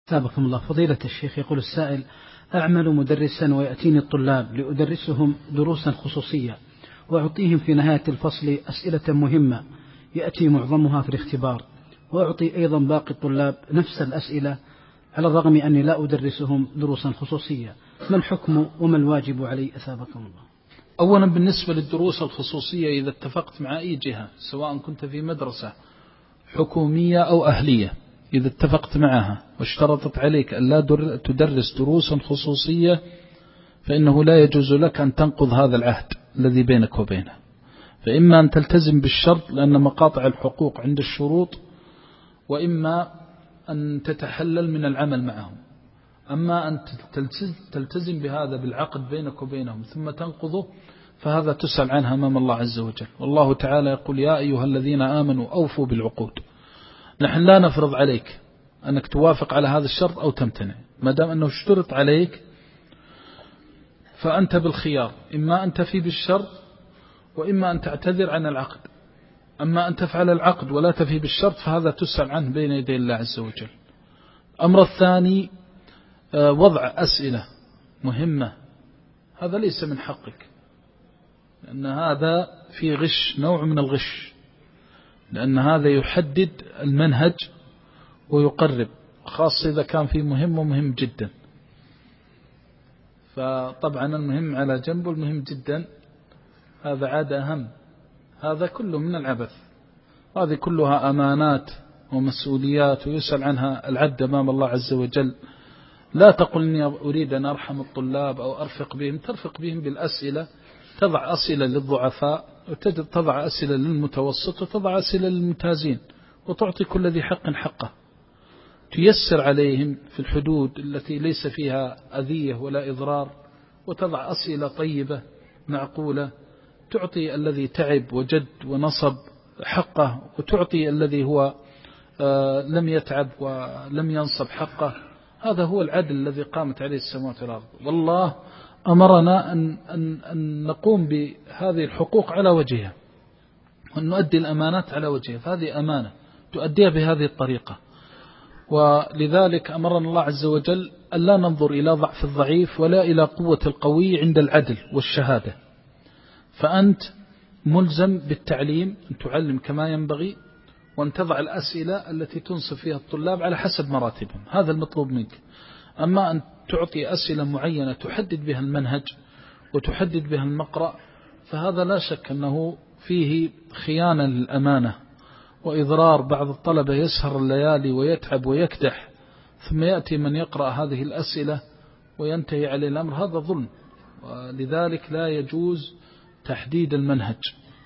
سابقكم الله. فضيلة الشيخ، يقول السائل: أعمل مدرسا ويأتيني الطلاب لأدرسهم دروسا خصوصية، وأعطيهم في نهاية الفصل أسئلة مهمة يأتي معظمها في الاختبار، وأعطي أيضا باقي الطلاب نفس الأسئلة على الرغم أني لا أدرسهم دروسا خصوصية، ما الحكم وما الواجب علي أثابكم الله؟ أولا بالنسبة للدروس الخصوصية، إذا اتفقت مع أي جهة سواء كنت في مدرسة حكومية أو أهلية، إذا اتفقت معها واشترطت عليك أن لا تدرس دروسا خصوصية، فإنه لا يجوز لك أن تنقض هذا العهد الذي بينك وبينه. فإما أن تلتزم بالشرط لأن مقاطع الحقوق عند الشروط، وإما أن تتحلل من العمل معهم. أما أن تلتزم بهذا بالعقد بينك وبينهم ثم تنقضه، فهذا تسأل عنها أمام الله عز وجل. والله تعالى يقول: يا أيها الذين آمنوا أوفوا بالعقود. نحن لا نفرض عليك أنك توافق على هذا الشرط أو تمتنع، ما دام أنه اشترط عليك فأنت بالخيار، إما أن تفي بالشرط وإما أن تعتذر عن العقد. أما أن تفعل العقد ولا تفي بالشرط فهذا تسأل عنه بين يدي الله عز وجل. الأمر الثاني وضع أسئلة مهمة، هذا ليس من حقك، لأن هذا في غش، نوع من الغش، لأن هذا يحدد المنهج ويقرب، خاصة إذا كان في مهم ومهم جدا. فطبعا المهم على جنب والمهم جدا هذا عاد أهم، هذا كله من العبث. هذه كلها أمانات ومسؤوليات ويسأل عنها العبد أمام الله عز وجل. لا تقل إني أريد أن أرحم الطلاب أو أرفق بهم، ترفق بهم بالأسئلة، تضع أسئلة للضعفاء وتضع أسئلة للمتوسط وتضع أسئلة للممتازين، وتعطي كل ذي حق حقه، تيسر عليهم في الحدود التي ليس فيها أذية ولا إضرار، وتضع أسئلة طيبة معقولة، تعطي الذي تعب وجد ونصب حقه، وتعطي الذي هو لم يتعب ولم ينصب حقه. هذا هو العدل الذي قامت عليه السماوات والأرض. والله أمرنا أن نقوم بهذه الحقوق على وجهها، وأن نؤدي الأمانات على وجهها، فهذه أمانة تؤديها بهذه الطريقة. ولذلك أمرنا الله عز وجل أن لا ننظر إلى ضعف الضعيف ولا إلى قوة القوي عند العدل والشهادة. فأنت ملزم بالتعليم، أن تعلم كما ينبغي، وأن تضع الأسئلة التي تنصف فيها الطلاب على حسب مراتبهم، هذا المطلوب منك. أما أن تعطي أسئلة معينة تحدد بها المنهج وتحدد بها المقرأ، فهذا لا شك أنه فيه خيانة للأمانة وإضرار. بعض الطلبة يسهر الليالي ويتعب ويكدح، ثم يأتي من يقرأ هذه الأسئلة وينتهي عليه الأمر، هذا ظلم. ولذلك لا يجوز تحديد المنهج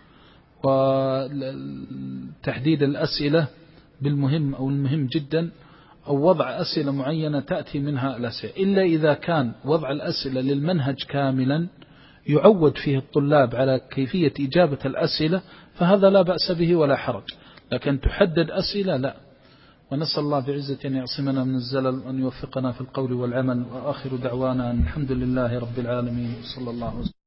وتحديد الأسئلة بالمهم أو المهم جدا، أو وضع أسئلة معينة تأتي منها الأسئلة، إلا إذا كان وضع الأسئلة للمنهج كاملا يعود فيه الطلاب على كيفية إجابة الأسئلة، فهذا لا بأس به ولا حرج. لكن تحدد أسئلة لا. ونسأل الله بعزة أن يعصمنا من الزلل وأن يوفقنا في القول والعمل. وآخر دعوانا الحمد لله رب العالمين، صلى الله عليه وسلم.